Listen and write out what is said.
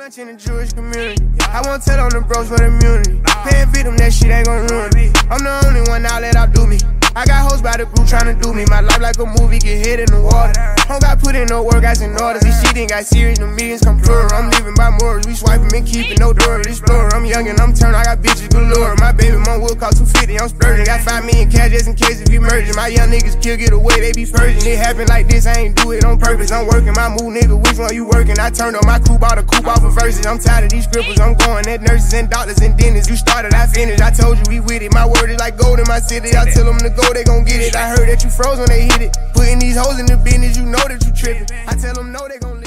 lunch in the Jewish community. I won't tell on the bros for the immunity. Paying victim, that shit ain't gon' ruin me. I'm the only one now that outdo me. I got hoes by the group tryna do me. My life like a movie, get hit in the water. Don't got put in no work, got in orders. This shit ain't got serious, the millions come plural. I'm living by morals, we swiping and keeping no door. Explorer, I'm young and I'm turned, I got bitches galore. My baby mom will cost 250, I'm splurging. Got 5 million cash just in case if you merging. My young niggas kill, get away, they be purging. It happen like this, I ain't do it on purpose. I'm working my move, nigga, which one you working? I turned up my coupe, bought a coupe off of verses. I'm tired of these scribbles, I'm going at nurses and doctors and dentists. You started, I finished, I told you we with it. My word is like gold in my city, I tell them to go, they gon' get it. I heard that you froze when they hit it. Putting these hoes in the business, you know that you tripping. I tell them no, they gon'